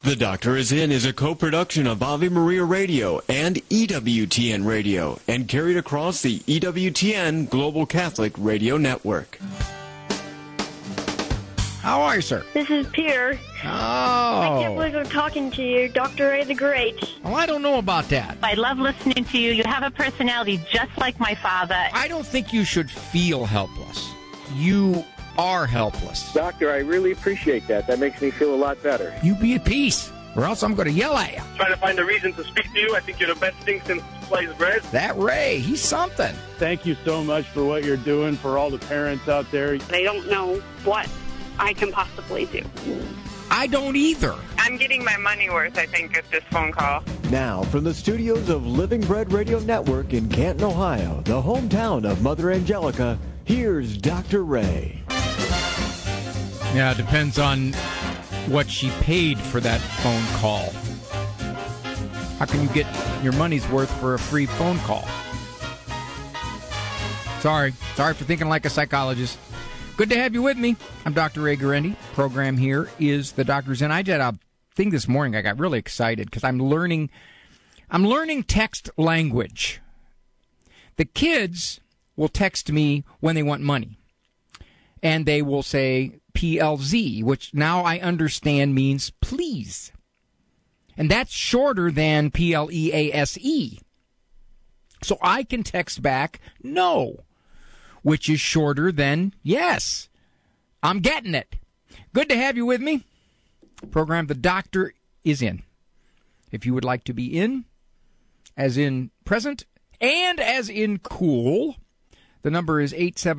The Doctor Is In is a co-production of Ave Maria Radio and EWTN Radio and carried across the EWTN Global Catholic Radio Network. How are you, sir? This is Pierre. Oh. I can't believe I'm talking to you, Dr. Ray the Great. Well, I don't know about that. I love listening to you. You have a personality just like my father. I don't think you should feel helpless. You are helpless. Doctor, I really appreciate that. That makes me feel a lot better. You be at peace, or else I'm going to yell at you. Trying to find a reason to speak to you. I think you're the best thing since sliced bread. That Ray, he's something. Thank you so much for what you're doing for all the parents out there. I don't know what I can possibly do. I don't either. I'm getting my money worth, I think, at this phone call. Now, from the studios of Living Bread Radio Network in Canton, Ohio, the hometown of Mother Angelica, here's Dr. Ray. Yeah, it depends on what she paid for that phone call. How can you get your money's worth for a free phone call? Sorry for thinking like a psychologist. Good to have you with me. I'm Dr. Ray Guarendi. Program here is The Doctor's In. I did a thing this morning. I got really excited because I'm learning text language. The kids will text me when they want money. And they will say PLZ, which now I understand means please. And that's shorter than PLEASE. So I can text back no, which is shorter than yes. I'm getting it. Good to have you with me. Program The Doctor Is In. If you would like to be in, as in present, and as in cool, the number is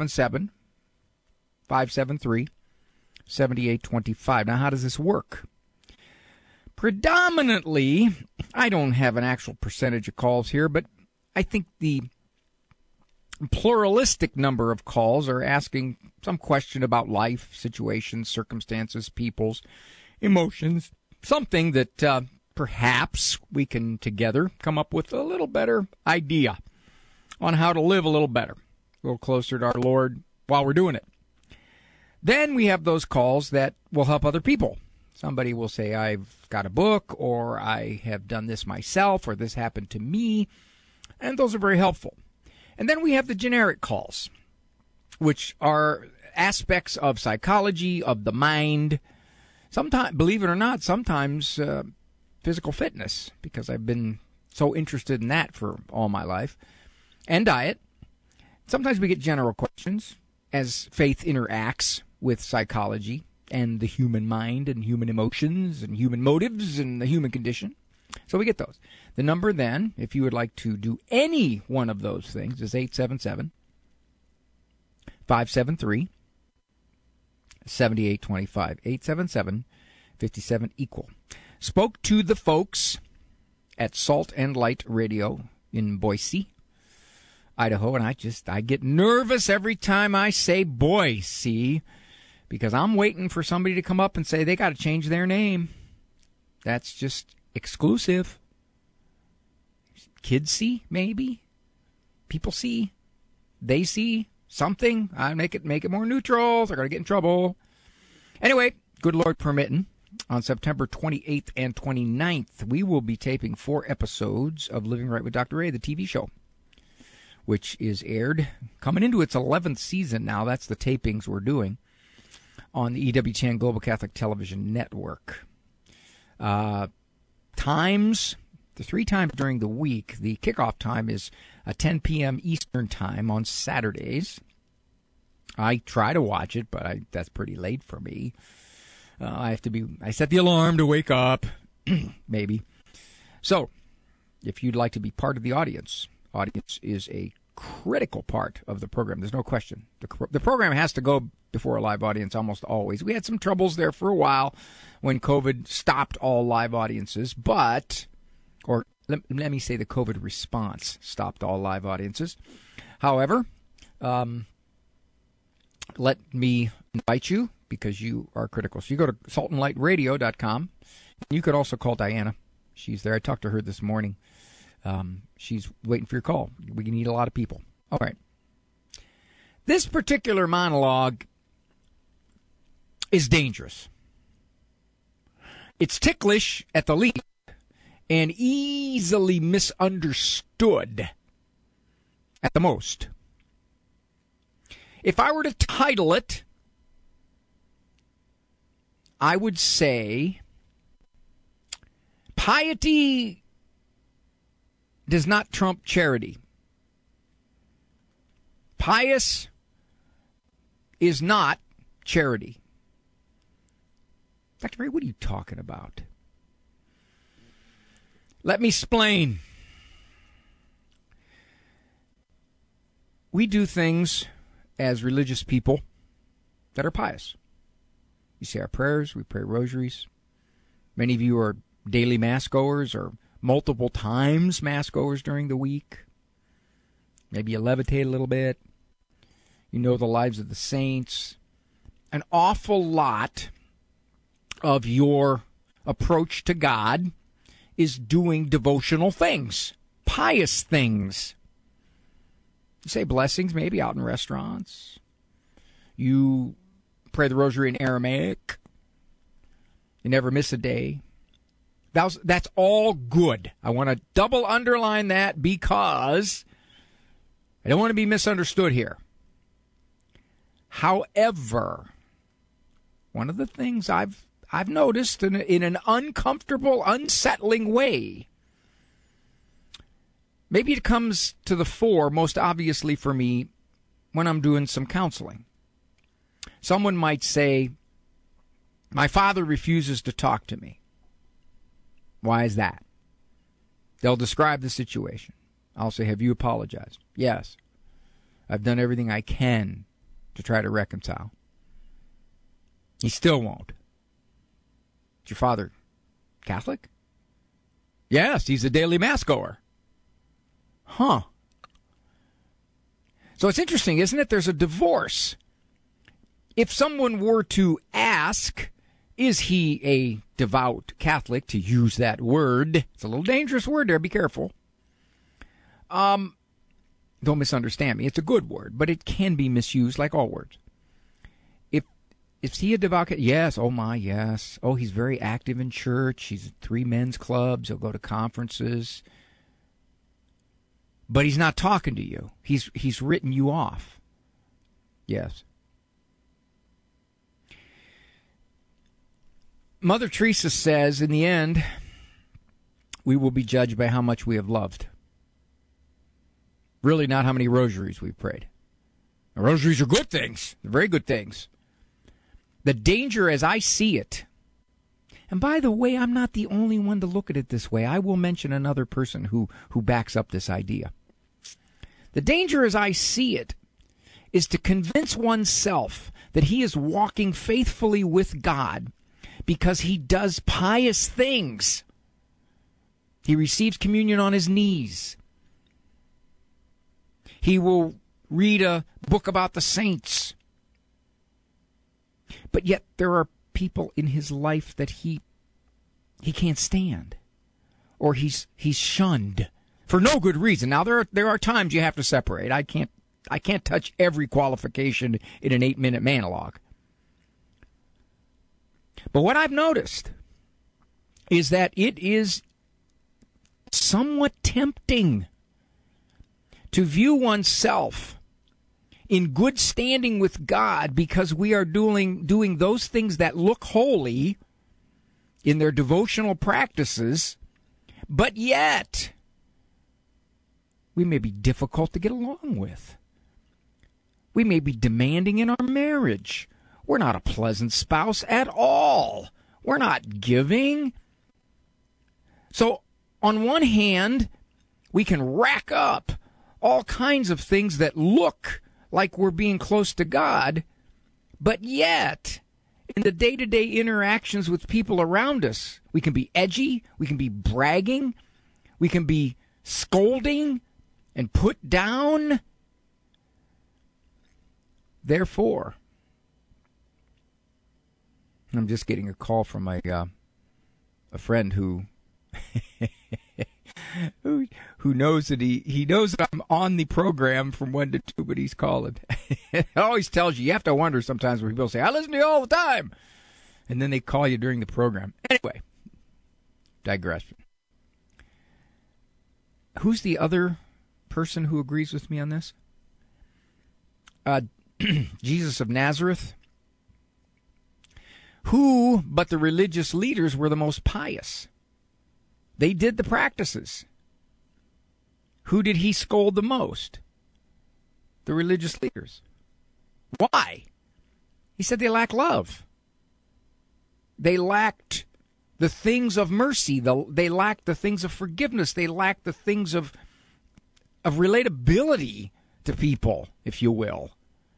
877-573-7825. Now, how does this work? Predominantly, I don't have an actual percentage of calls here, but I think the pluralistic number of calls are asking some question about life, situations, circumstances, people's emotions, something that perhaps we can together come up with a little better idea on how to live a little better, a little closer to our Lord while we're doing it. Then we have those calls that will help other people. Somebody will say, I've got a book, or I have done this myself, or this happened to me, and those are very helpful. And then we have the generic calls, which are aspects of psychology, of the mind, sometimes, believe it or not, sometimes physical fitness, because I've been so interested in that for all my life, and diet. Sometimes we get general questions as faith interacts with psychology and the human mind and human emotions and human motives and the human condition. So we get those. The number then, if you would like to do any one of those things, is 877-573-7825. 877-57-equal. Spoke to the folks at Salt and Light Radio in Boise, Idaho, and I get nervous every time I say Boise, because I'm waiting for somebody to come up and say they got to change their name. That's just exclusive. Kids see, maybe. People see. They see something. I make it more neutral. They're going to get in trouble. Anyway, good Lord permitting, on September 28th and 29th, we will be taping 4 episodes of Living Right with Dr. Ray, the TV show, which is aired, coming into its 11th season now. That's the tapings we're doing on the EWTN Global Catholic Television Network. Times, the 3 times during the week. The kickoff time is 10 p.m. Eastern Time on Saturdays. I try to watch it, but that's pretty late for me. I set the alarm to wake up, maybe. So, if you'd like to be part of the audience is a critical part of the program. There's no question. The program has to go before a live audience almost always. We had some troubles there for a while when COVID stopped all live audiences, let me say the COVID response stopped all live audiences. However, let me invite you, because you are critical. So you go to saltandlightradio.com. You could also call Diana. She's there. I talked to her this morning. She's waiting for your call. We need a lot of people. All right. This particular monologue is dangerous. It's ticklish at the least and easily misunderstood at the most. If I were to title it, I would say, piety does not trump charity. Pious is not charity. Dr. Ray, what are you talking about? Let me explain. We do things as religious people that are pious. We say our prayers, we pray rosaries. Many of you are daily Mass goers or multiple times Mass goers during the week. Maybe you levitate a little bit. You know the lives of the saints. An awful lot of your approach to God is doing devotional things, pious things. You say blessings maybe out in restaurants. You pray the rosary in Aramaic. You never miss a day. That's all good. I want to double underline that because I don't want to be misunderstood here. However, one of the things I've noticed in an uncomfortable, unsettling way, maybe it comes to the fore most obviously for me when I'm doing some counseling. Someone might say, my father refuses to talk to me. Why is that? They'll describe the situation. I'll say, have you apologized? Yes. I've done everything I can to try to reconcile. He still won't. Is your father Catholic? Yes, he's a daily Mass goer. Huh. So it's interesting, isn't it? There's a divorce. If someone were to ask, is he a devout Catholic, to use that word? It's a little dangerous word there, be careful. Don't misunderstand me. It's a good word, but it can be misused like all words. Is he a devout Catholic? Yes. Oh, my, yes. Oh, he's very active in church. He's at 3 men's clubs. He'll go to conferences. But he's not talking to you. He's written you off. Yes. Mother Teresa says, in the end, we will be judged by how much we have loved. Really not how many rosaries we've prayed. The rosaries are good things. They're very good things. The danger as I see it, and by the way, I'm not the only one to look at it this way. I will mention another person who backs up this idea. The danger as I see it is to convince oneself that he is walking faithfully with God because he does pious things. He receives communion on his knees. He will read a book about the saints. But yet there are people in his life that he can't stand, or he's shunned for no good reason. Now there are times you have to separate. I can't touch every qualification in an 8-minute monologue. But what I've noticed is that it is somewhat tempting to view oneself in good standing with God because we are doing those things that look holy in their devotional practices, but yet we may be difficult to get along with. We may be demanding in our marriage. We're not a pleasant spouse at all. We're not giving. So on one hand, we can rack up all kinds of things that look like we're being close to God, but yet, in the day-to-day interactions with people around us, we can be edgy, we can be bragging, we can be scolding and put down. Therefore, I'm just getting a call from a friend who who knows that he knows that I'm on the program from 1 to 2, but he's calling. It always tells you have to wonder sometimes when people say, I listen to you all the time. And then they call you during the program. Anyway, digression. Who's the other person who agrees with me on this? Jesus of Nazareth. Who but the religious leaders were the most pious? They did the practices. Who did he scold the most? The religious leaders. Why? He said they lack love. They lacked the things of mercy. They lacked the things of forgiveness. They lacked the things of relatability to people, if you will.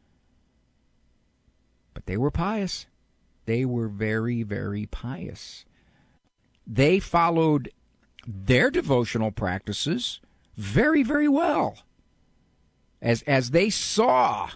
But they were pious. They were very, very pious. They followed their devotional practices very, very well. As they saw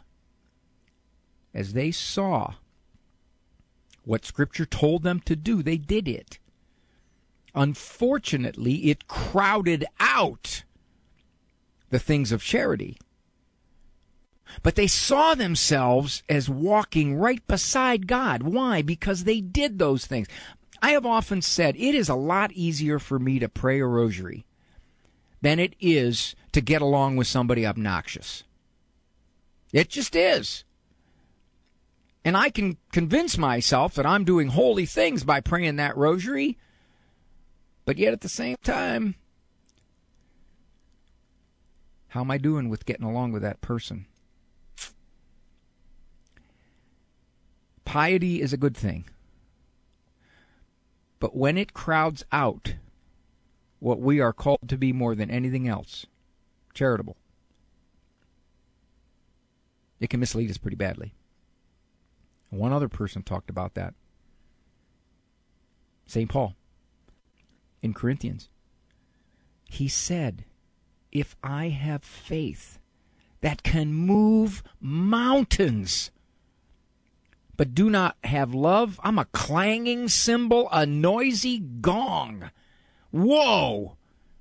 what Scripture told them to do, they did it. Unfortunately, it crowded out the things of charity. But they saw themselves as walking right beside God. Why? Because they did those things. I have often said it is a lot easier for me to pray a rosary than it is to get along with somebody obnoxious. It just is. And I can convince myself that I'm doing holy things by praying that rosary, but yet at the same time, how am I doing with getting along with that person? Piety is a good thing, but when it crowds out what we are called to be more than anything else, charitable, it can mislead us pretty badly. One other person talked about that. St. Paul in Corinthians. He said, if I have faith that can move mountains, but do not have love, I'm a clanging cymbal, a noisy gong. Whoa!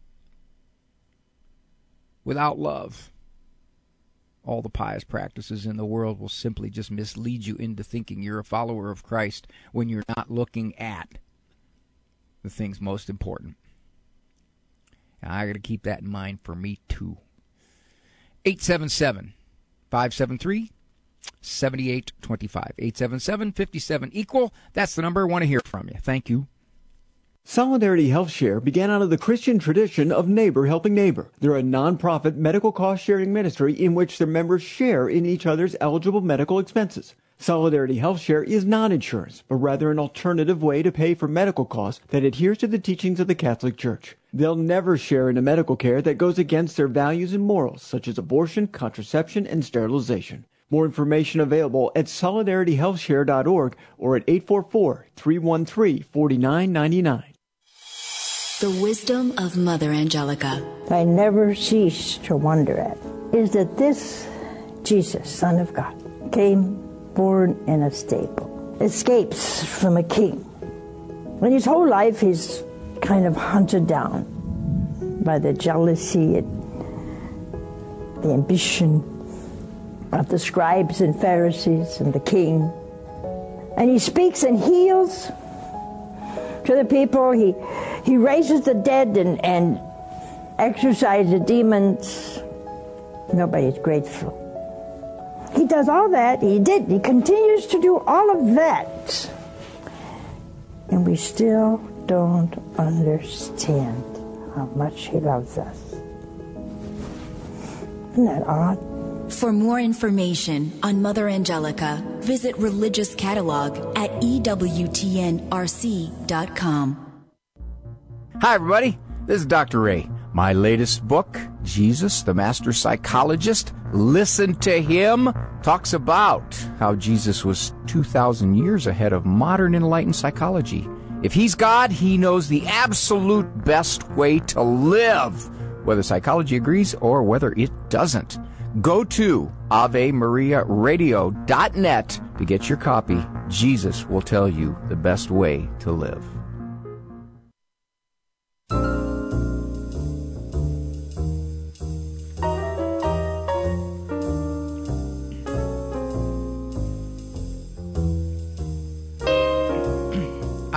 Without love, all the pious practices in the world will simply just mislead you into thinking you're a follower of Christ when you're not looking at the things most important. And I got to keep that in mind for me too. 877-573-7825. 877-57-EQUAL. That's the number. I want to hear from you. Thank you. Solidarity Health Share began out of the Christian tradition of neighbor helping neighbor. They're a non-profit medical cost-sharing ministry in which their members share in each other's eligible medical expenses. Solidarity Health Share is not insurance, but rather an alternative way to pay for medical costs that adheres to the teachings of the Catholic Church. They'll never share in a medical care that goes against their values and morals, such as abortion, contraception, and sterilization. More information available at solidarityhealthshare.org or at 844-313-4999. The wisdom of Mother Angelica. I never cease to wonder at is that this Jesus, Son of God, came born in a stable, escapes from a king. And his whole life he's kind of hunted down by the jealousy and the ambition of the scribes and Pharisees and the king. And he speaks and heals to the people. He raises the dead and exorcises the demons. Nobody's grateful. He does all that. He continues to do all of that. And we still don't understand how much he loves us. Isn't that odd? For more information on Mother Angelica, visit Religious Catalog at EWTNRC.com. Hi, everybody. This is Dr. Ray. My latest book, Jesus, the Master Psychologist, Listen to Him, talks about how Jesus was 2,000 years ahead of modern enlightened psychology. If he's God, he knows the absolute best way to live, whether psychology agrees or whether it doesn't. Go to AveMariaRadio.net to get your copy. Jesus will tell you the best way to live.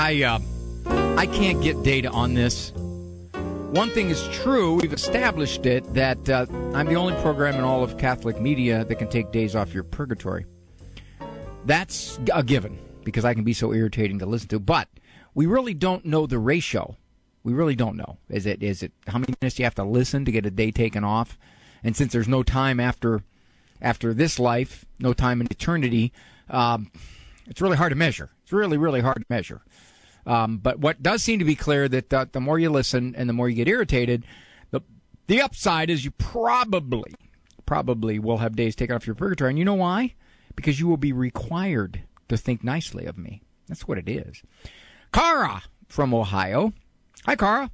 I can't get data on this. One thing is true, we've established it, that I'm the only program in all of Catholic media that can take days off your purgatory. That's a given, because I can be so irritating to listen to. But we really don't know the ratio. We really don't know. Is it how many minutes do you have to listen to get a day taken off? And since there's no time after this life, no time in eternity, it's really hard to measure. It's really, really hard to measure. But what does seem to be clear that the more you listen and the more you get irritated, the upside is you probably will have days taken off your purgatory. And you know why? Because you will be required to think nicely of me. That's what it is. Cara from Ohio. Hi, Cara.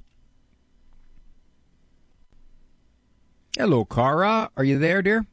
Hello, Cara. Are you there, dear?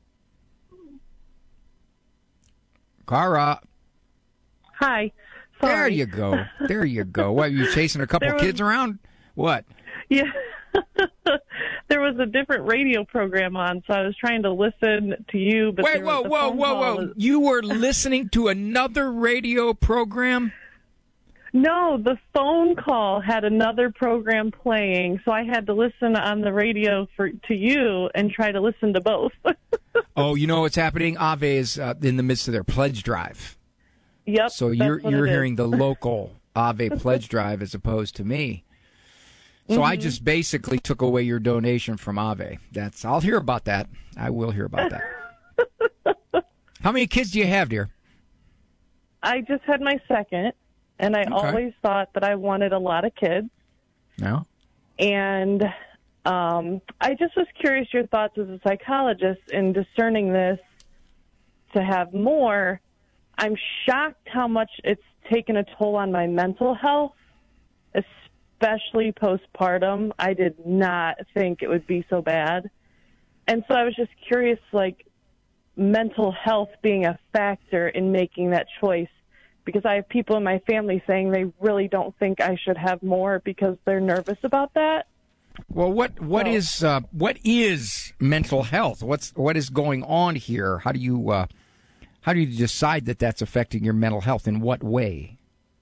Cara. Hi. Sorry. There you go. What, are you chasing a couple kids around? What? Yeah. There was a different radio program on, so I was trying to listen to you. But Whoa. You were listening to another radio program? No, the phone call had another program playing, so I had to listen on the radio to you and try to listen to both. Oh, you know what's happening? Ave is in the midst of their pledge drive. Yep. So you're hearing the local Ave pledge drive as opposed to me. So I just basically took away your donation from Ave. I'll hear about that. I will hear about that. How many kids do you have, dear? I just had my second, and I always thought that I wanted a lot of kids. No. And I just was curious your thoughts as a psychologist in discerning this to have more. I'm shocked how much it's taken a toll on my mental health, especially postpartum. I did not think it would be so bad. And so I was just curious, like, mental health being a factor in making that choice, because I have people in my family saying they really don't think I should have more because they're nervous about that. Well, what is mental health? What is going on here? How do you decide that that's affecting your mental health? In what way?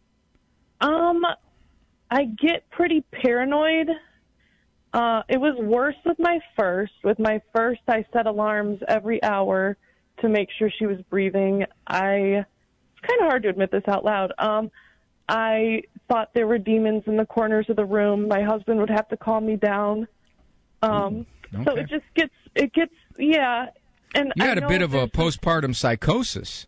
I get pretty paranoid. It was worse with my first. With my first, I set alarms every hour to make sure she was breathing. It's kind of hard to admit this out loud. I thought there were demons in the corners of the room. My husband would have to calm me down. So it just gets, yeah. And you had a bit of a postpartum psychosis.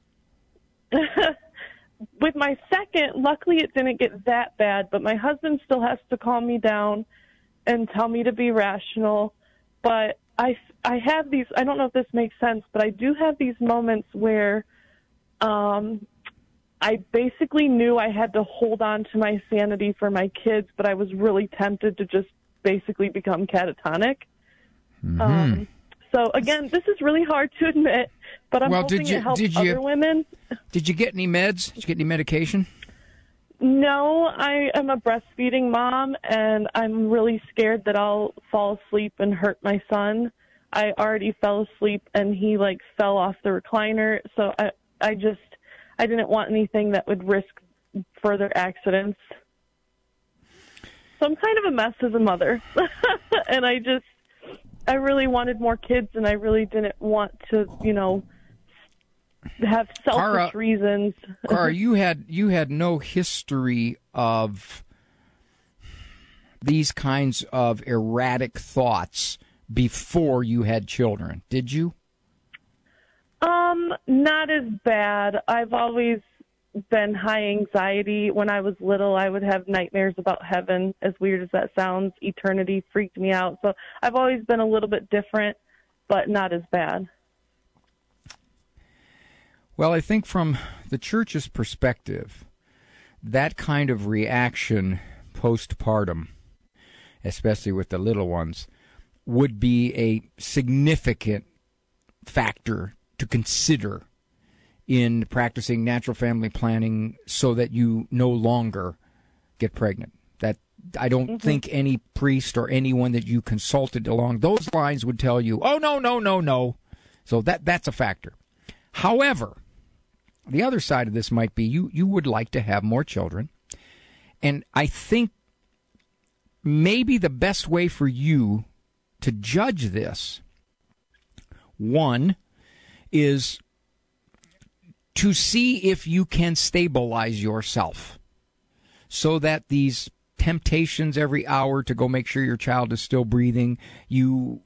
With my second, luckily it didn't get that bad, but my husband still has to calm me down and tell me to be rational. But I have these, I don't know if this makes sense, but I do have these moments where I basically knew I had to hold on to my sanity for my kids, but I was really tempted to just basically become catatonic. Mm-hmm. So, again, this is really hard to admit, but I'm hoping it helps other women. Did you get any meds? Did you get any medication? No, I am a breastfeeding mom, and I'm really scared that I'll fall asleep and hurt my son. I already fell asleep, and he, fell off the recliner, so I didn't want anything that would risk further accidents. So I'm kind of a mess as a mother, and I really wanted more kids, and I really didn't want to, have selfish reasons. Cara, you had no history of these kinds of erratic thoughts before you had children, did you? Not as bad. I've always been high anxiety. When I was little, I would have nightmares about heaven. As weird as that sounds, eternity freaked me out. So I've always been a little bit different, but not as bad. Well, I think from the church's perspective, that kind of reaction postpartum, especially with the little ones, would be a significant factor to consider in practicing natural family planning so that you no longer get pregnant. That I don't think any priest or anyone that you consulted along those lines would tell you, oh, no. So that's a factor. However, the other side of this might be you would like to have more children, And I think maybe the best way for you to judge this, one, is to see if you can stabilize yourself so that these temptations every hour to go make sure your child is still breathing, you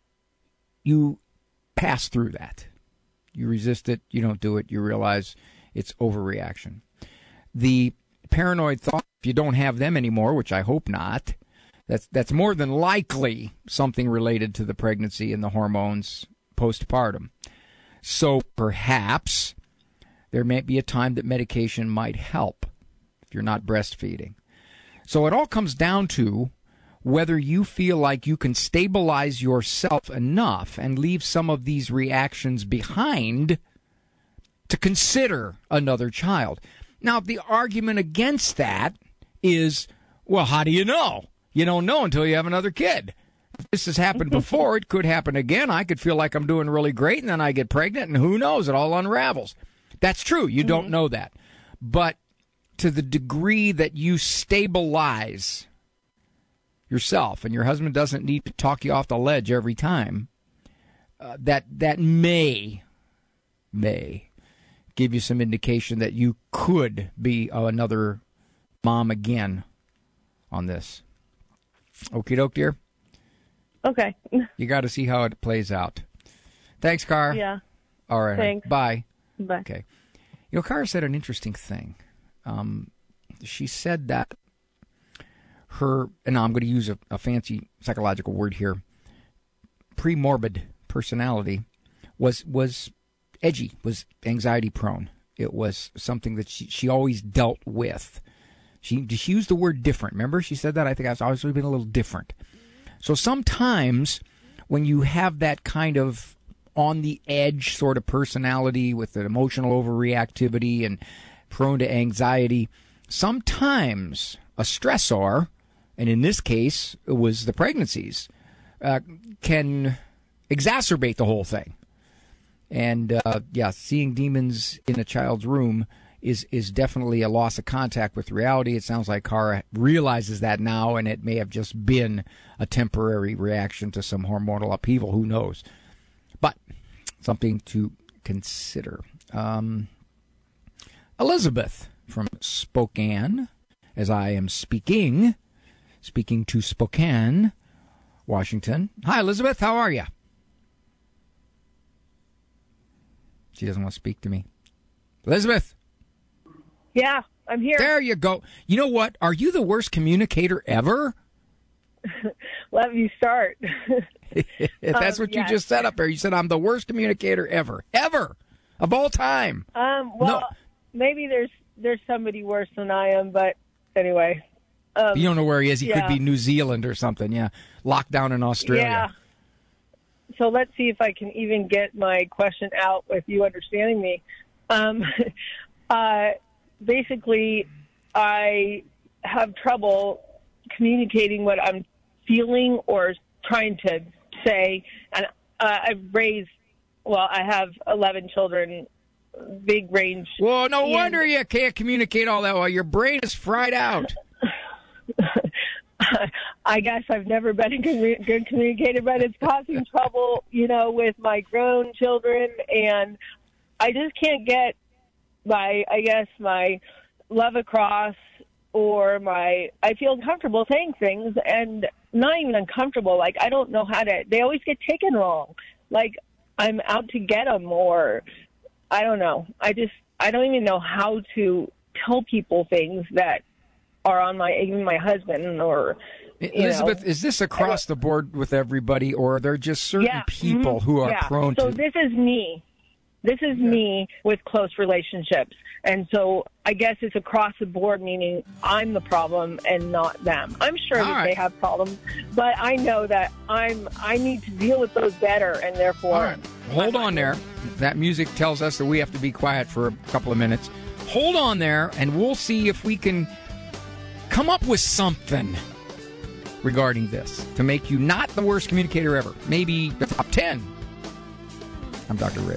pass through that. You resist it, you don't do it, you realize it's overreaction. The paranoid thought, if you don't have them anymore, which I hope not, that's more than likely something related to the pregnancy and the hormones postpartum. So perhaps there may be a time that medication might help if you're not breastfeeding. So it all comes down to whether you feel like you can stabilize yourself enough and leave some of these reactions behind to consider another child. Now, the argument against that is, well, how do you know? You don't know until you have another kid. If this has happened before, it could happen again. I could feel like I'm doing really great, and then I get pregnant, and who knows? It all unravels. That's true. You don't know that. But to the degree that you stabilize yourself, and your husband doesn't need to talk you off the ledge every time, that may give you some indication that you could be another mom again on this. Okie doke, dear. Okay. You got to see how it plays out. Thanks, Cara. Yeah. All right. Thanks. Bye. Bye. Okay. You know, Cara said an interesting thing. She said that and I'm going to use a fancy psychological word here, premorbid personality was edgy, was anxiety prone. It was something that she always dealt with. She used the word different. Remember, she said that? I think I've always been a little different. So sometimes when you have that kind of on the edge sort of personality with an emotional overreactivity and prone to anxiety, sometimes a stressor, and in this case it was the pregnancies, can exacerbate the whole thing. And seeing demons in a child's room is definitely a loss of contact with reality. It sounds like Cara realizes that now, and it may have just been a temporary reaction to some hormonal upheaval. Who knows? But something to consider. Elizabeth from Spokane, as I am speaking to Spokane, Washington. Hi, Elizabeth. How are you? She doesn't want to speak to me. Elizabeth. Yeah, I'm here. There you go. You know what? Are you the worst communicator ever? Let me start. That's what you just said up there. You said, I'm the worst communicator ever. Ever. Of all time. Maybe there's somebody worse than I am, but anyway. You don't know where he is. He could be New Zealand or something, Locked down in Australia. Yeah. So let's see if I can even get my question out with you understanding me. Basically, I have trouble communicating what I'm feeling or trying to say. And I have 11 children, big range. Well, no wonder you can't communicate all that well. Your brain is fried out. I guess I've never been a good communicator, but it's causing trouble, with my grown children. And I just can't get my love across, or I feel uncomfortable saying things, and not even uncomfortable. Like, I don't know they always get taken wrong. Like, I'm out to get them, or I don't know. I don't even know how to tell people things that are on even my husband, or Elizabeth, is this across the board with everybody, or are there just certain people who are prone to? So this is me. This is me with close relationships. And so I guess it's across the board, meaning I'm the problem and not them. I'm sure that they have problems, but I know that I need to deal with those better, and therefore... All right. Hold on there. That music tells us that we have to be quiet for a couple of minutes. Hold on there, and we'll see if we can come up with something regarding this to make you not the worst communicator ever. Maybe the top 10. I'm Dr. Ray.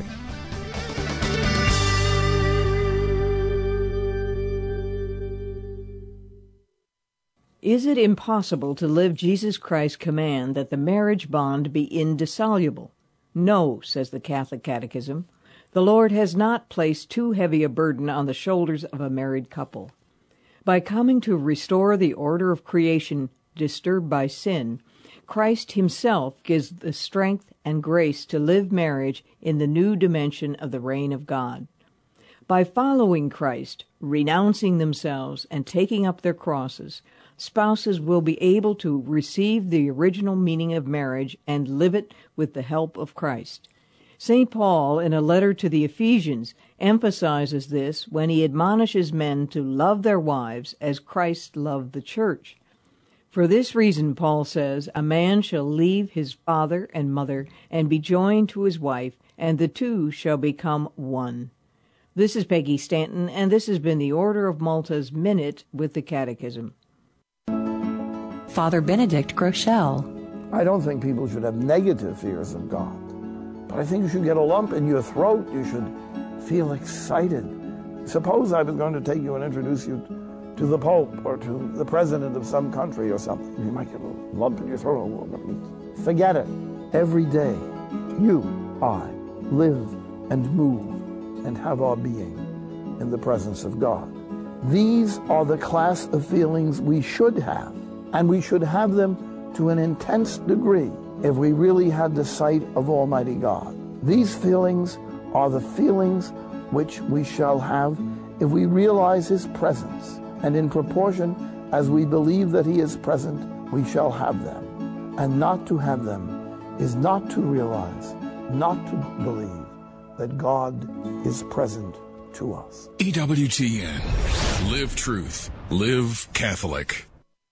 Is it impossible to live Jesus Christ's command that the marriage bond be indissoluble? No, says the Catholic Catechism. The Lord has not placed too heavy a burden on the shoulders of a married couple. By coming to restore the order of creation disturbed by sin, Christ himself gives the strength and grace to live marriage in the new dimension of the reign of God. By following Christ, renouncing themselves, and taking up their crosses, spouses will be able to receive the original meaning of marriage and live it with the help of Christ. St. Paul, in a letter to the Ephesians, emphasizes this when he admonishes men to love their wives as Christ loved the church. For this reason, Paul says, a man shall leave his father and mother and be joined to his wife, and the two shall become one. This is Peggy Stanton, and this has been the Order of Malta's Minute with the Catechism. Father Benedict Groeschel. I don't think people should have negative fears of God, but I think you should get a lump in your throat. You should feel excited. Suppose I was going to take you and introduce you to the Pope or to the President of some country or something. You might get a lump in your throat. Forget it. Every day, you, I, live and move and have our being in the presence of God. These are the class of feelings we should have, and we should have them to an intense degree if we really had the sight of Almighty God. These feelings are the feelings which we shall have if we realize His presence, and in proportion as we believe that He is present, we shall have them. And not to have them is not to realize, not to believe that God is present to us. EWTN. Live truth. Live Catholic.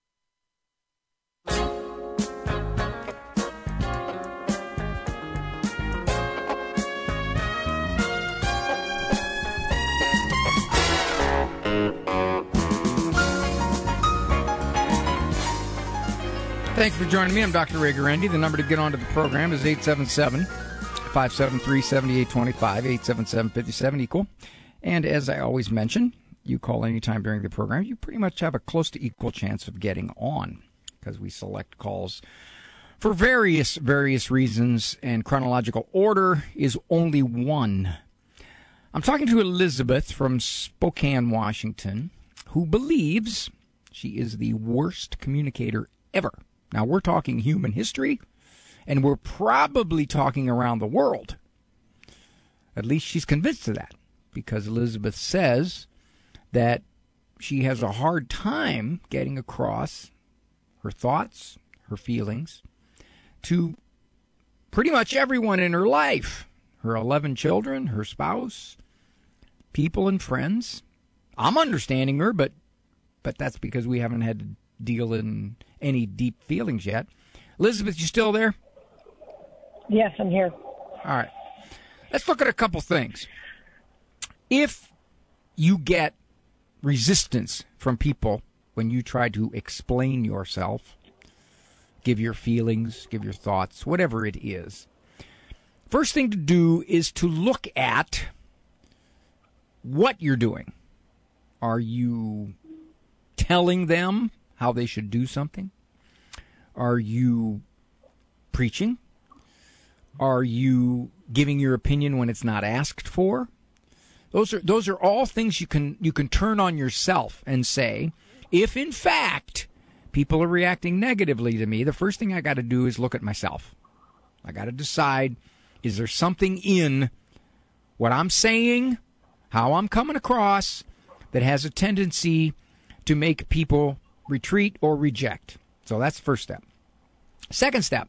Thanks for joining me. I'm Dr. Ray Guarendi. The number to get onto the program is 877-573-7825, 877-57-EQUAL. And as I always mention, you call anytime during the program, you pretty much have a close to equal chance of getting on, because we select calls for various reasons, and chronological order is only one. I'm talking to Elizabeth from Spokane, Washington, who believes she is the worst communicator ever. Now, we're talking human history, and we're probably talking around the world. At least she's convinced of that, because Elizabeth says that she has a hard time getting across her thoughts, her feelings, to pretty much everyone in her life. Her 11 children, her spouse, people and friends. I'm understanding her, but that's because we haven't had to deal in any deep feelings yet. Elizabeth, you still there? Yes, I'm here. All right. Let's look at a couple things. If you get resistance from people when you try to explain yourself, give your feelings, give your thoughts, whatever it is, first thing to do is to look at what you're doing. Are you telling them how they should do something? Are you preaching? Are you giving your opinion when it's not asked for? Those are all things you can turn on yourself and say, if in fact people are reacting negatively to me, the first thing I got to do is look at myself. I got to decide, is there something in what I'm saying, how I'm coming across, that has a tendency to make people retreat or reject? So that's the first step. Second step,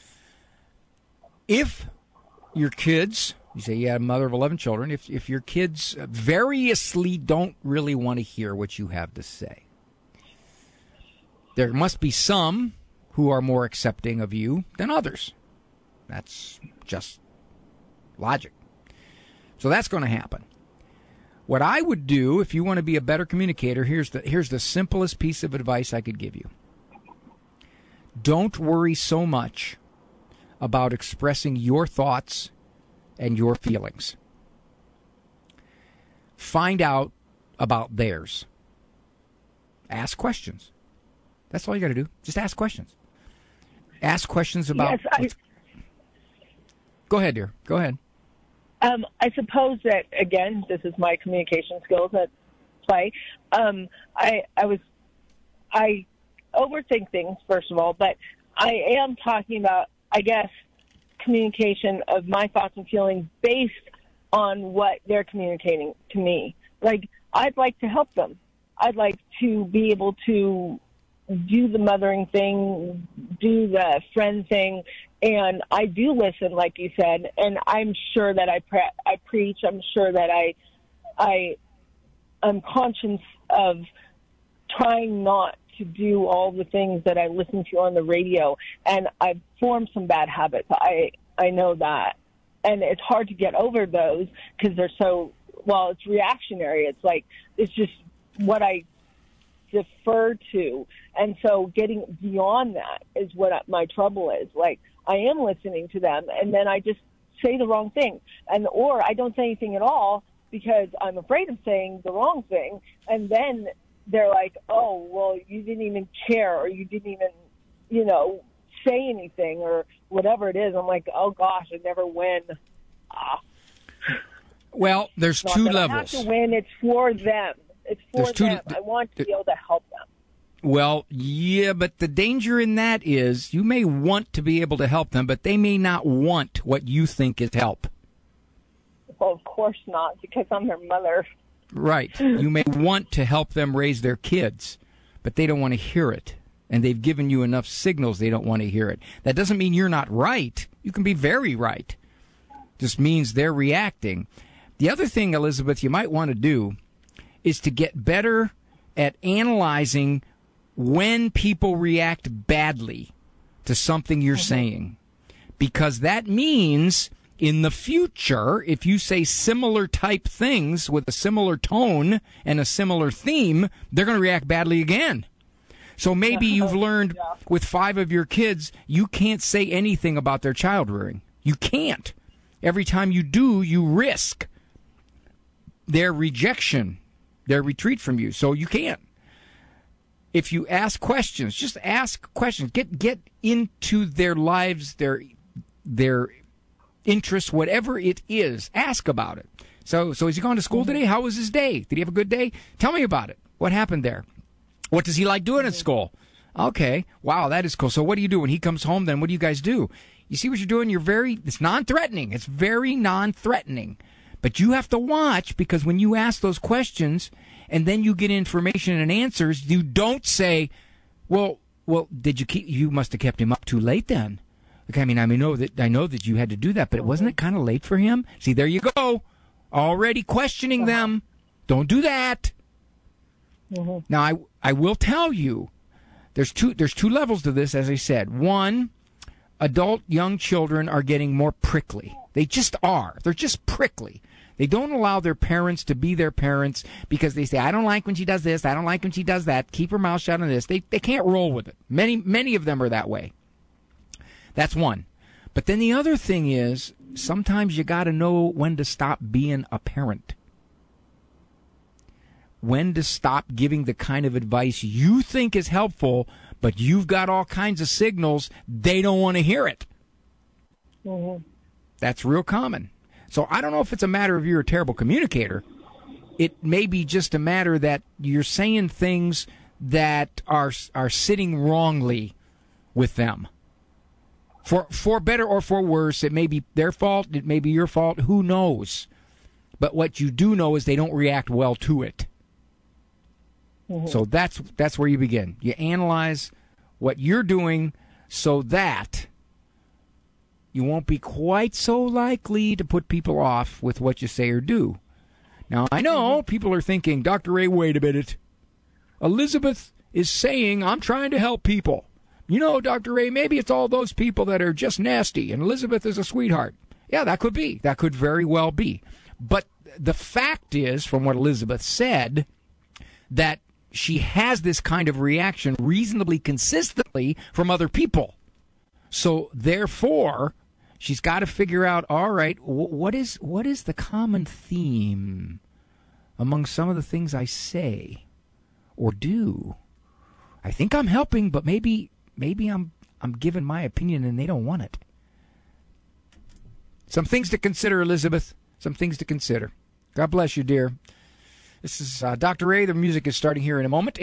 if your kids, you say you have a mother of 11 children, if your kids variously don't really want to hear what you have to say, there must be some who are more accepting of you than others. That's just logic. So that's going to happen. What I would do, if you want to be a better communicator, here's the simplest piece of advice I could give you. Don't worry so much about expressing your thoughts and your feelings. Find out about theirs. Ask questions. That's all you got to do. Just ask questions. Ask questions about... Yes, Go ahead, dear. Go ahead. I suppose that, again, this is my communication skills at play. I overthink things, first of all, but I am talking about, I guess, communication of my thoughts and feelings based on what they're communicating to me. Like, I'd like to help them. I'd like to be able to do the mothering thing, do the friend thing, and I do listen, like you said, and I'm sure that I preach. I'm sure that I'm conscious of trying not to do all the things that I listen to on the radio, and I've formed some bad habits. I know that, and it's hard to get over those because they're so, well, it's reactionary. It's like, it's just what I defer to, and so getting beyond that is what my trouble is. Like, I am listening to them, and then I just say the wrong thing, or I don't say anything at all because I'm afraid of saying the wrong thing, and then they're like, oh, well, you didn't even care, or you didn't even, say anything, or whatever it is. I'm like, oh, gosh, I never win. Well, there's two levels. I have to win. It's for them. It's for them. I want to be able to help them. Well, yeah, but the danger in that is you may want to be able to help them, but they may not want what you think is help. Well, of course not, because I'm their mother. Right. You may want to help them raise their kids, but they don't want to hear it. And they've given you enough signals they don't want to hear it. That doesn't mean you're not right. You can be very right. Just means they're reacting. The other thing, Elizabeth, you might want to do is to get better at analyzing when people react badly to something you're saying. Because that means in the future, if you say similar type things with a similar tone and a similar theme, they're going to react badly again. So maybe you've learned with 5 of your kids, you can't say anything about their child rearing. You can't. Every time you do, you risk their rejection, their retreat from you. So you can't. If you ask questions, just ask questions. Get into their lives, their interests, whatever it is. Ask about it. So is he going to school today? How was his day? Did he have a good day? Tell me about it. What happened there? What does he like doing at school? Okay. Wow, that is cool. So what do you do when he comes home then? What do you guys do? You see what you're doing? It's non-threatening. It's very non-threatening. But you have to watch, because when you ask those questions and then you get information and answers, you don't say, well, you must have kept him up too late then. Okay, I know that you had to do that, but wasn't it kind of late for him? See, there you go. Already questioning them. Don't do that. Mm-hmm. Now, I will tell you, there's two levels to this, as I said. One, adult young children are getting more prickly. They just are. They're just prickly. They don't allow their parents to be their parents because they say, I don't like when she does this, I don't like when she does that, keep her mouth shut on this. They can't roll with it. Many of them are that way. That's one. But then the other thing is, sometimes you got to know when to stop being a parent. When to stop giving the kind of advice you think is helpful, but you've got all kinds of signals they don't want to hear it. Mm-hmm. That's real common. So I don't know if it's a matter of you're a terrible communicator. It may be just a matter that you're saying things that are sitting wrongly with them. For better or for worse, it may be their fault, it may be your fault, who knows? But what you do know is they don't react well to it. Mm-hmm. So that's where you begin. You analyze what you're doing so that you won't be quite so likely to put people off with what you say or do. Now, I know people are thinking, Dr. Ray, wait a minute. Elizabeth is saying I'm trying to help people. You know, Dr. Ray, maybe it's all those people that are just nasty, and Elizabeth is a sweetheart. Yeah, that could be. That could very well be. But the fact is, from what Elizabeth said, that she has this kind of reaction reasonably consistently from other people. So, therefore, she's got to figure out, all right, what is the common theme among some of the things I say or do? I think I'm helping, but maybe I'm giving my opinion and they don't want it. Some things to consider, Elizabeth. Some things to consider. God bless you, dear. This is Dr. Ray. The music is starting here in a moment.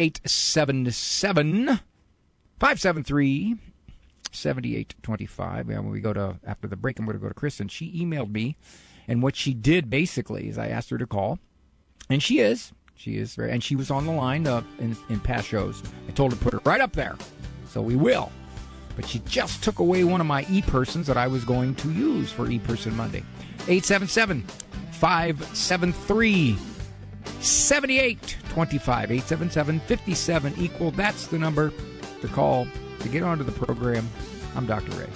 877-573-7825. When we go to, after the break, I'm going to go to Chris, and she emailed me. And what she did, basically, is I asked her to call. And she is. And she was on the line in past shows. I told her to put her right up there. So we will. But she just took away one of my e-persons that I was going to use for e-person Monday. 877-573-7825. 877-57 equal. That's the number to call to get onto the program. I'm Dr. Ray.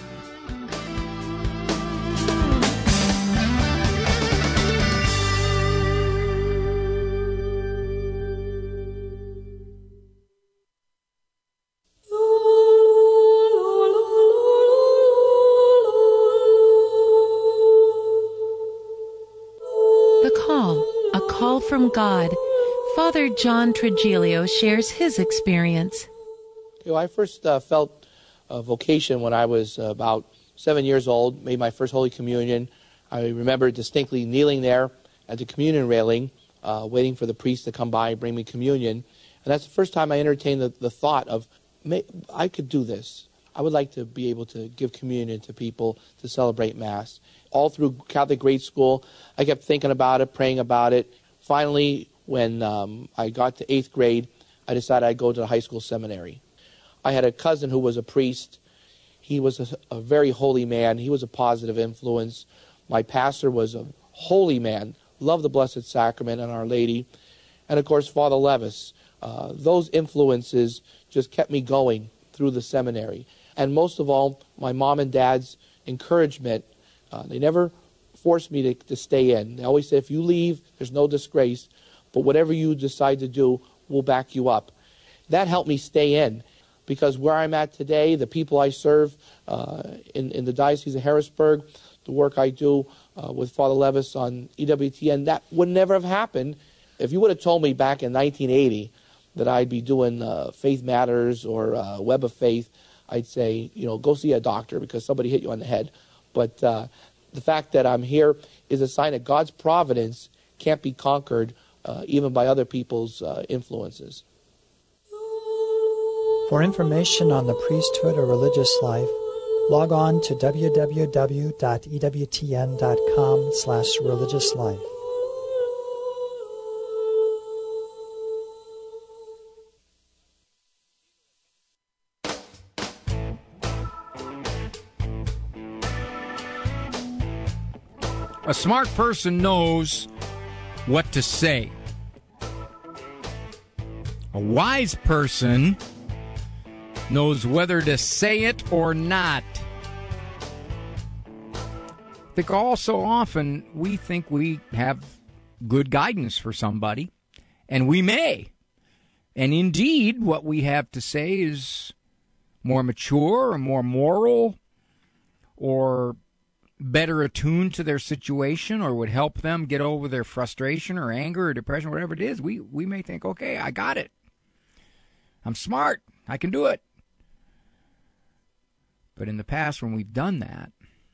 From God. Father John Trigilio shares his experience. I first felt a vocation when I was about 7 years old, made my first Holy Communion. I remember distinctly kneeling there at the communion railing, waiting for the priest to come by and bring me communion. And that's the first time I entertained the thought of, I could do this. I would like to be able to give communion to people to celebrate Mass. All through Catholic grade school, I kept thinking about it, praying about it. Finally, when I got to 8th grade, I decided I'd go to the high school seminary. I had a cousin who was a priest. He was a very holy man. He was a positive influence. My pastor was a holy man, loved the Blessed Sacrament and Our Lady. And, of course, Father Levis. Those influences just kept me going through the seminary. And most of all, my mom and dad's encouragement. They never forced me to stay in. They always said, if you leave, there's no disgrace, but whatever you decide to do, we'll back you up. That helped me stay in, because where I'm at today, the people I serve in the Diocese of Harrisburg, the work I do with Father Levis on EWTN, that would never have happened if you would have told me back in 1980 that I'd be doing Faith Matters or Web of Faith. I'd say, go see a doctor because somebody hit you on the head. But the fact that I'm here is a sign that God's providence can't be conquered even by other people's influences. For information on the priesthood or religious life, log on to www.ewtn.com/religiouslife. A smart person knows what to say. A wise person knows whether to say it or not. I think also often we think we have good guidance for somebody, and we may. And indeed, what we have to say is more mature or more moral or better attuned to their situation, or would help them get over their frustration or anger or depression, whatever it is. We may think, okay, I got it. I'm smart. I can do it. But in the past, when we've done that,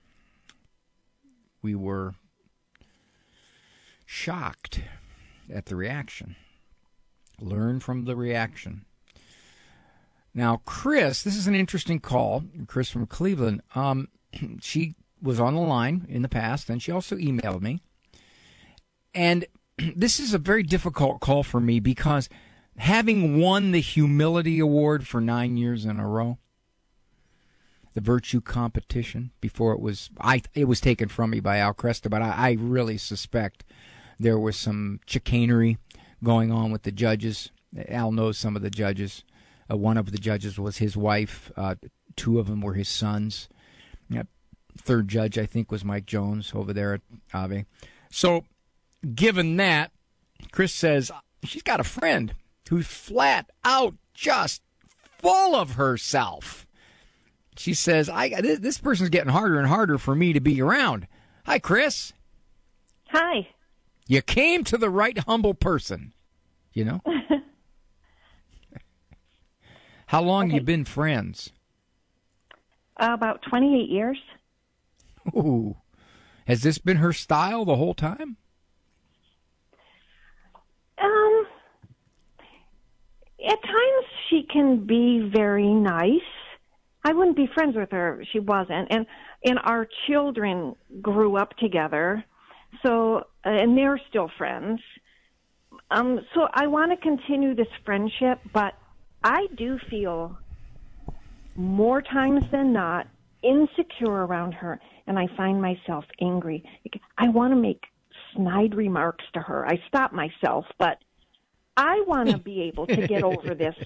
we were shocked at the reaction. Learn from the reaction. Now, Chris, this is an interesting call. Chris from Cleveland. She was on the line in the past, and she also emailed me. And this is a very difficult call for me because having won the Humility Award for 9 years in a row, the virtue competition, before it was taken from me by Al Cresta, but I really suspect there was some chicanery going on with the judges. Al knows some of the judges. One of the judges was his wife. Two of them were his sons. Third judge, I think, was Mike Jones over there at Ave. So, given that, Chris says she's got a friend who's flat out just full of herself. She says, this person's getting harder and harder for me to be around. Hi, Chris. Hi. You came to the right humble person, How long you been friends? About 28 years. Ooh. Has this been her style the whole time? At times she can be very nice. I wouldn't be friends with her if she wasn't. And our children grew up together, so and they're still friends. So I want to continue this friendship, but I do feel more times than not insecure around her, and I find myself angry. I want to make snide remarks to her. I stop myself, but I want to be able to get over this.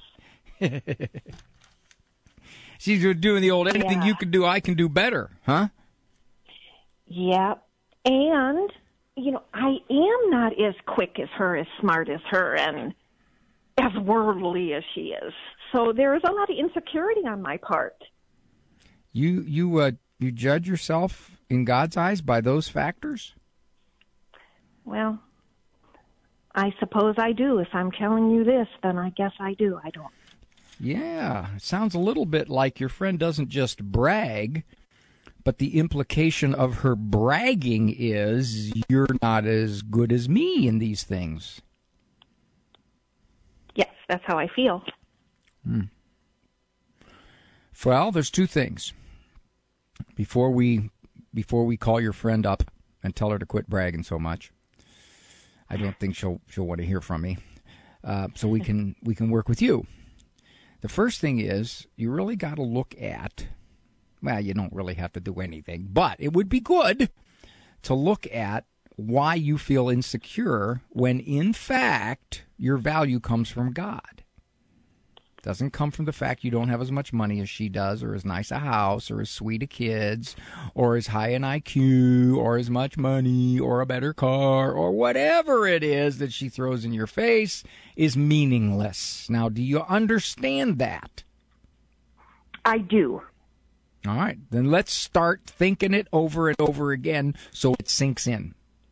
She's doing the old anything you can do, I can do better, huh? Yeah. And, I am not as quick as her, as smart as her, and as worldly as she is. So there is a lot of insecurity on my part. You judge yourself in God's eyes by those factors? Well, I suppose I do. If I'm telling you this, then I guess I do. I don't. Yeah, it sounds a little bit like your friend doesn't just brag, but the implication of her bragging is you're not as good as me in these things. Yes, that's how I feel. Well, there's two things. Before we call your friend up and tell her to quit bragging so much, I don't think she'll want to hear from me. So we can work with you. The first thing is you really got to look at, well, you don't really have to do anything, but it would be good to look at why you feel insecure when, in fact, your value comes from God. It doesn't come from the fact you don't have as much money as she does, or as nice a house, or as sweet a kids, or as high an IQ, or as much money, or a better car, or whatever it is that she throws in your face is meaningless. Now, do you understand that? I do. All right, then let's start thinking it over and over again so it sinks in.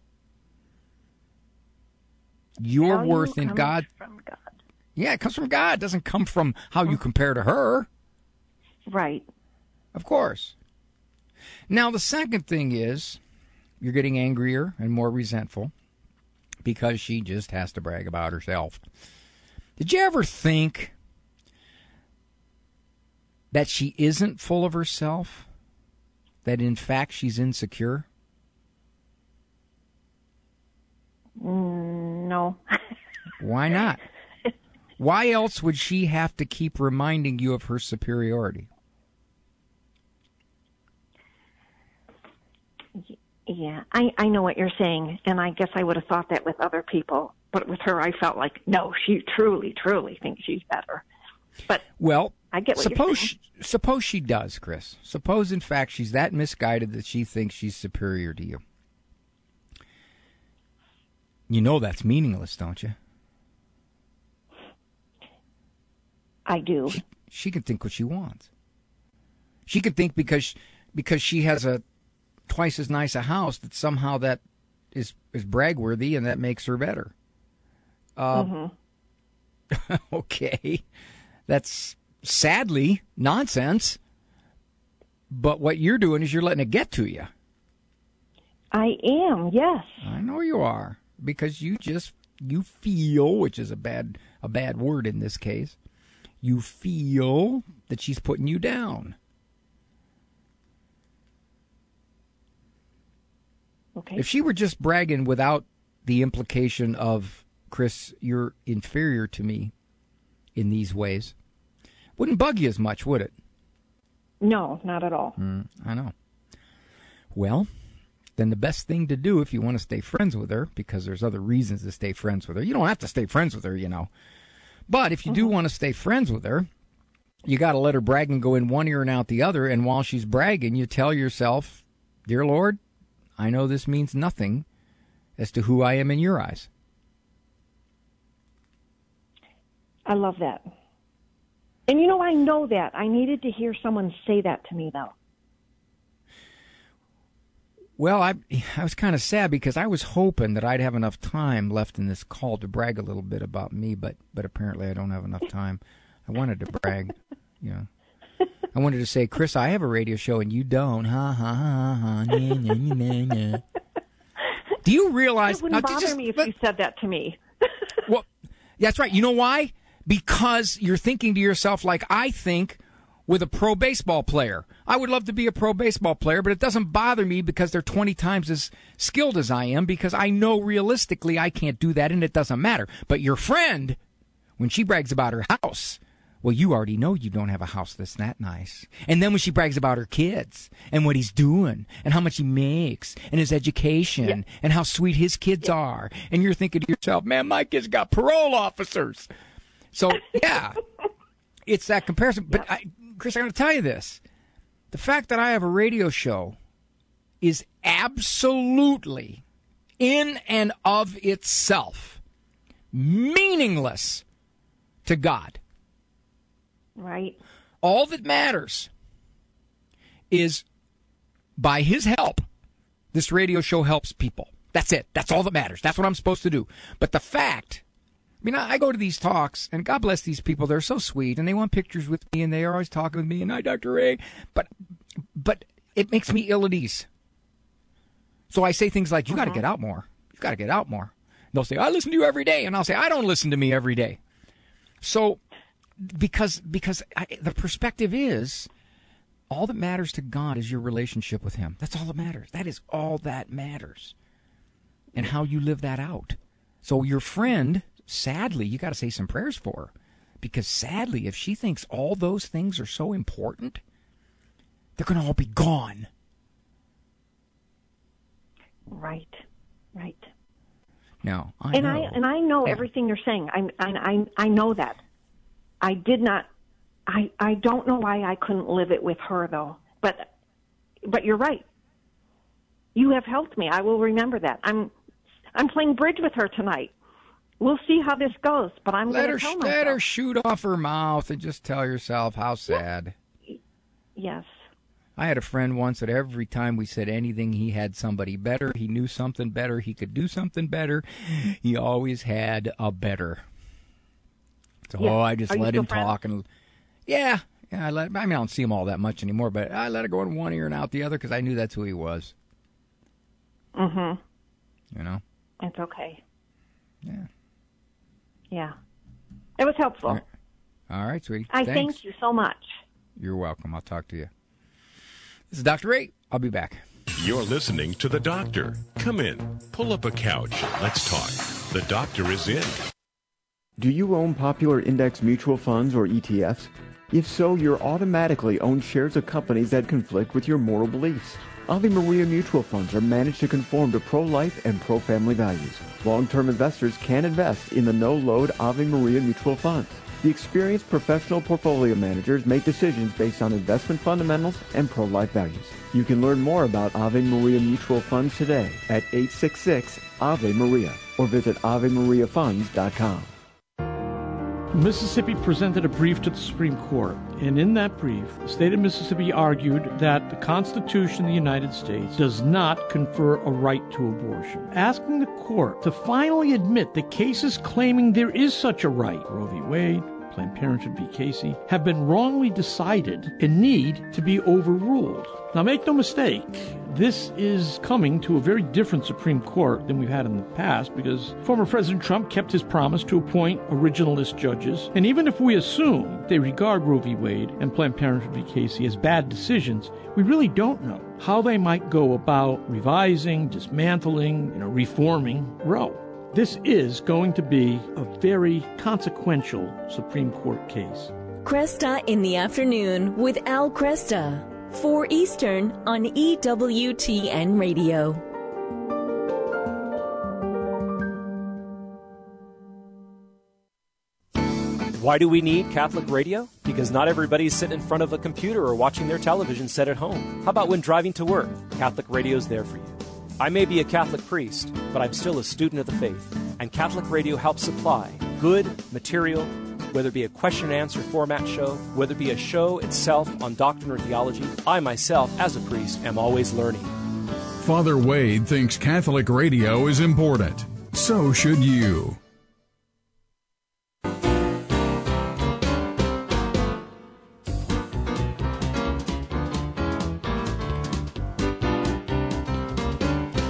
Your worth in God. From God. Yeah, it comes from God. It doesn't come from how you compare to her. Right. Of course. Now, the second thing is you're getting angrier and more resentful because she just has to brag about herself. Did you ever think that she isn't full of herself? That, in fact, she's insecure? No. Why not? Why else would she have to keep reminding you of her superiority? Yeah, I know what you're saying, and I guess I would have thought that with other people. But with her, I felt like, no, she truly, truly thinks she's better. But well, I get what you're saying. Suppose she does, Chris. Suppose, in fact, she's that misguided that she thinks she's superior to you. You know that's meaningless, don't you? I do. She can think what she wants. She could think because she has a twice as nice a house that somehow that is bragworthy and that makes her better. Okay. That's sadly nonsense. But what you're doing is you're letting it get to you. I am, yes. I know you are. Because you feel, which is a bad word in this case, you feel that she's putting you down. Okay. If she were just bragging without the implication of, Chris, you're inferior to me in these ways, wouldn't bug you as much, would it? No, not at all. I know. Well, then the best thing to do if you want to stay friends with her, because there's other reasons to stay friends with her. You don't have to stay friends with her, you know. But if you do want to stay friends with her, you got to let her bragging go in one ear and out the other. And while she's bragging, you tell yourself, dear Lord, I know this means nothing as to who I am in your eyes. I love that. And I know that. I needed to hear someone say that to me, though. Well, I was kind of sad because I was hoping that I'd have enough time left in this call to brag a little bit about me, but apparently I don't have enough time. I wanted to brag. I wanted to say, Chris, I have a radio show and you don't. Ha, ha, ha, ha. Nah, nah, nah, nah. Do you realize... It wouldn't bother me if you said that to me. Well, that's right. You know why? Because you're thinking to yourself like I think with a pro baseball player. I would love to be a pro baseball player, but it doesn't bother me because they're 20 times as skilled as I am, because I know realistically I can't do that and it doesn't matter. But your friend, when she brags about her house, well, you already know you don't have a house that's that nice. And then when she brags about her kids and what he's doing and how much he makes and his education and how sweet his kids are, and you're thinking to yourself, man, my kid's got parole officers. So, yeah, it's that comparison. But, Chris, I got to tell you this. The fact that I have a radio show is absolutely, in and of itself, meaningless to God. Right. All that matters is, by his help, this radio show helps people. That's it. That's all that matters. That's what I'm supposed to do. But the fact, I go to these talks, and God bless these people. They're so sweet, and they want pictures with me, and they are always talking with me, and hi, Dr. Ray. But it makes me ill at ease. So I say things like, you got to get out more. You've got to get out more. And they'll say, I listen to you every day. And I'll say, I don't listen to me every day. So... Because the perspective is, all that matters to God is your relationship with him. That's all that matters. That is all that matters. And how you live that out. So your friend, sadly, you got to say some prayers for her. Because sadly, if she thinks all those things are so important, they're going to all be gone. Right. Now, I know everything you're saying. I know that. I did not. I don't know why I couldn't live it with her though. But you're right. You have helped me. I will remember that. I'm playing bridge with her tonight. We'll see how this goes. But I'm going to tell myself. Let her shoot off her mouth and just tell yourself how sad. Yes. I had a friend once that every time we said anything, he had somebody better. He knew something better. He could do something better. He always had a better. So I just let him talk, and I don't see him all that much anymore, but I let it go in one ear and out the other because I knew that's who he was. Mm-hmm. It's okay. Yeah. It was helpful. All right, sweetie. Thanks. Thank you so much. You're welcome. I'll talk to you. This is Dr. Ray. I'll be back. You're listening to The Doctor. Come in. Pull up a couch. Let's talk. The Doctor is in. Do you own popular index mutual funds or ETFs? If so, you're automatically own shares of companies that conflict with your moral beliefs. Ave Maria mutual funds are managed to conform to pro-life and pro-family values. Long-term investors can invest in the no-load Ave Maria mutual funds. The experienced professional portfolio managers make decisions based on investment fundamentals and pro-life values. You can learn more about Ave Maria mutual funds today at 866-AVE-MARIA or visit AveMariaFunds.com. Mississippi presented a brief to the Supreme Court, and in that brief, the state of Mississippi argued that the Constitution of the United States does not confer a right to abortion, asking the court to finally admit that cases claiming there is such a right, Roe v. Wade, Planned Parenthood v. Casey, have been wrongly decided and need to be overruled. Now, make no mistake, this is coming to a very different Supreme Court than we've had in the past, because former President Trump kept his promise to appoint originalist judges. And even if we assume they regard Roe v. Wade and Planned Parenthood v. Casey as bad decisions, we really don't know how they might go about revising, dismantling, reforming Roe. This is going to be a very consequential Supreme Court case. Cresta in the Afternoon with Al Cresta. 4 Eastern on EWTN Radio. Why do we need Catholic radio? Because not everybody's sitting in front of a computer or watching their television set at home. How about when driving to work? Catholic radio's there for you. I may be a Catholic priest, but I'm still a student of the faith, and Catholic radio helps supply good material, whether it be a question and answer format show, whether it be a show itself on doctrine or theology. I myself, as a priest, am always learning. Father Wade thinks Catholic radio is important. So should you.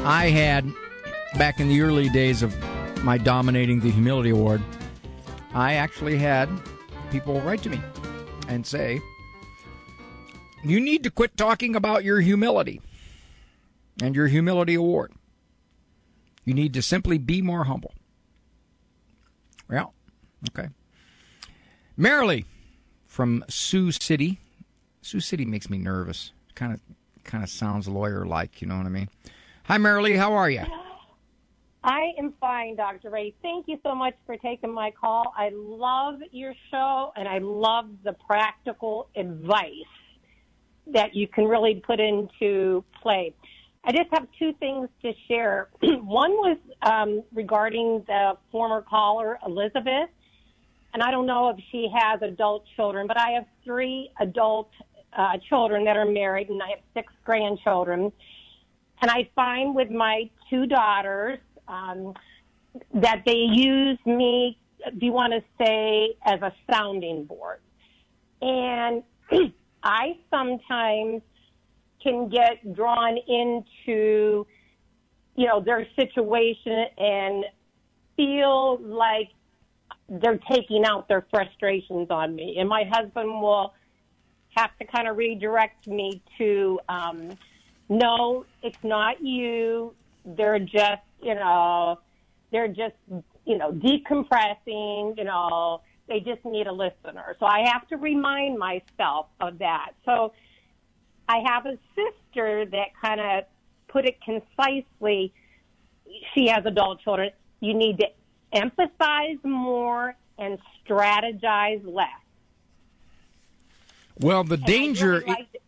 I had, back in the early days of my dominating the Humility Award, I actually had people write to me and say, you need to quit talking about your humility and your Humility Award. You need to simply be more humble. Well, okay. Marilee from Sioux City. Sioux City makes me nervous. Kind of sounds lawyer-like, you know what I mean? Hi, Marilee. How are you? I am fine, Dr. Ray. Thank you so much for taking my call. I love your show, and I love the practical advice that you can really put into play. I just have two things to share. One was regarding the former caller, Elizabeth, and I don't know if she has adult children, but I have 3 adult children that are married, and I have 6 grandchildren. And I find with my 2 daughters that they use me, do you want to say, as a sounding board. And I sometimes can get drawn into, their situation and feel like they're taking out their frustrations on me. And my husband will have to kind of redirect me to, no, it's not you. They're just, decompressing, they just need a listener. So I have to remind myself of that. So I have a sister that kind of put it concisely. She has adult children. You need to emphasize more and strategize less. Well, the danger,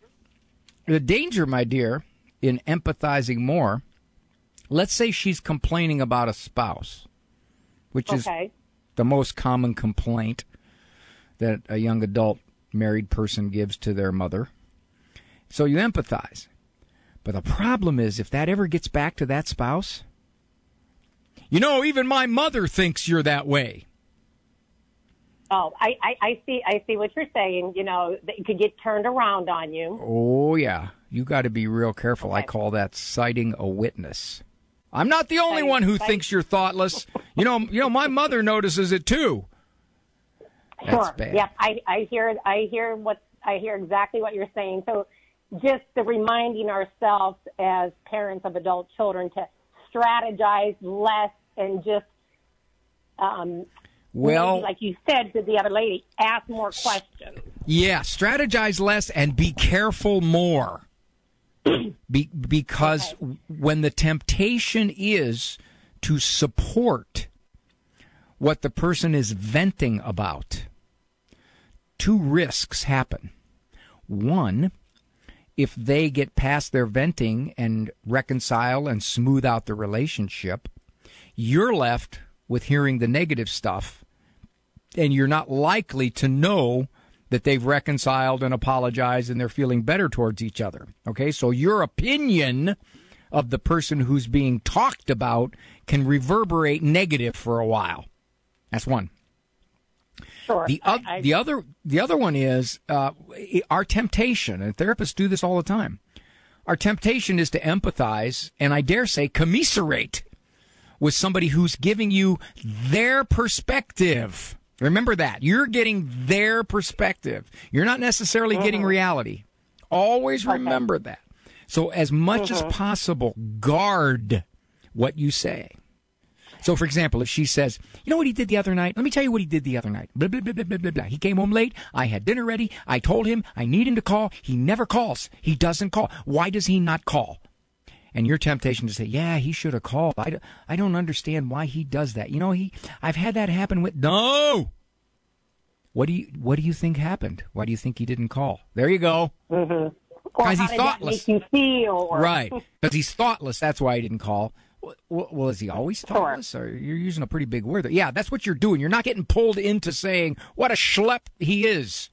my dear, in empathizing more, let's say she's complaining about a spouse, which is the most common complaint that a young adult married person gives to their mother. So you empathize. But the problem is, if that ever gets back to that spouse, even my mother thinks you're that way. Oh, I see what you're saying. That it could get turned around on you. Oh, yeah. You got to be real careful. Okay. I call that citing a witness. I'm not the only one who thinks you're thoughtless. My mother notices it too. That's sure. bad. Yeah, I hear exactly what you're saying. So just the reminding ourselves as parents of adult children to strategize less and just maybe, like you said to the other lady, ask more questions. Yeah, strategize less and be careful more. Because when the temptation is to support what the person is venting about, 2 risks happen. One, if they get past their venting and reconcile and smooth out the relationship, you're left with hearing the negative stuff, and you're not likely to know that they've reconciled and apologized and they're feeling better towards each other. Okay, so your opinion of the person who's being talked about can reverberate negative for a while. That's one. Sure. The other one is our temptation, and therapists do this all the time. Our temptation is to empathize and, I dare say, commiserate with somebody who's giving you their perspective. Remember that. You're getting their perspective. You're not necessarily getting reality. Always remember that. So as much as possible, guard what you say. So, for example, if she says, you know what he did the other night? Let me tell you what he did the other night. Blah, blah, blah, blah, blah, blah, blah. He came home late. I had dinner ready. I told him I need him to call. He never calls. He doesn't call. Why does he not call? And your temptation to say, yeah, he should have called. I don't understand why he does that. I've had that happen with... No! What do you think happened? Why do you think he didn't call? There you go. Because he's thoughtless. That make you feel? Right. Because he's thoughtless. That's why he didn't call. Well, is he always thoughtless? Or you're using a pretty big word there. Yeah, that's what you're doing. You're not getting pulled into saying what a schlep he is.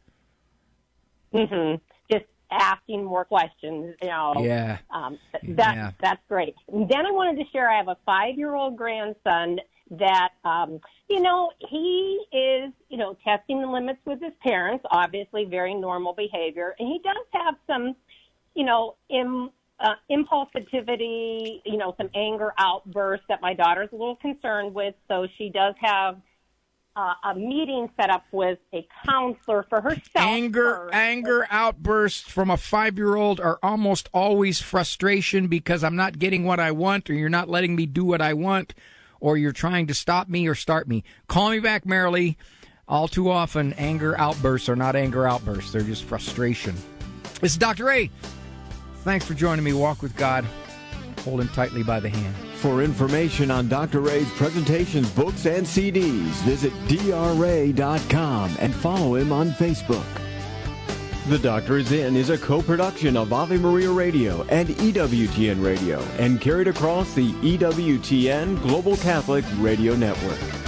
Just asking more questions. Yeah. That's great. And then I wanted to share. I have a 5-year-old grandson that, he is, testing the limits with his parents, obviously very normal behavior. And he does have some, impulsive sensitivity, some anger outbursts that my daughter's a little concerned with. So she does have a meeting set up with a counselor for herself. Anger outbursts from a 5-year-old are almost always frustration because I'm not getting what I want, or you're not letting me do what I want, or you're trying to stop me or start me. Call me back, Marilee. All too often, anger outbursts are not anger outbursts. They're just frustration. This is Dr. Ray. Thanks for joining me. Walk with God. Hold him tightly by the hand. For information on Dr. Ray's presentations, books, and CDs, visit drray.com and follow him on Facebook. The Doctor is In is a co-production of Ave Maria Radio and EWTN Radio and carried across the EWTN Global Catholic Radio Network.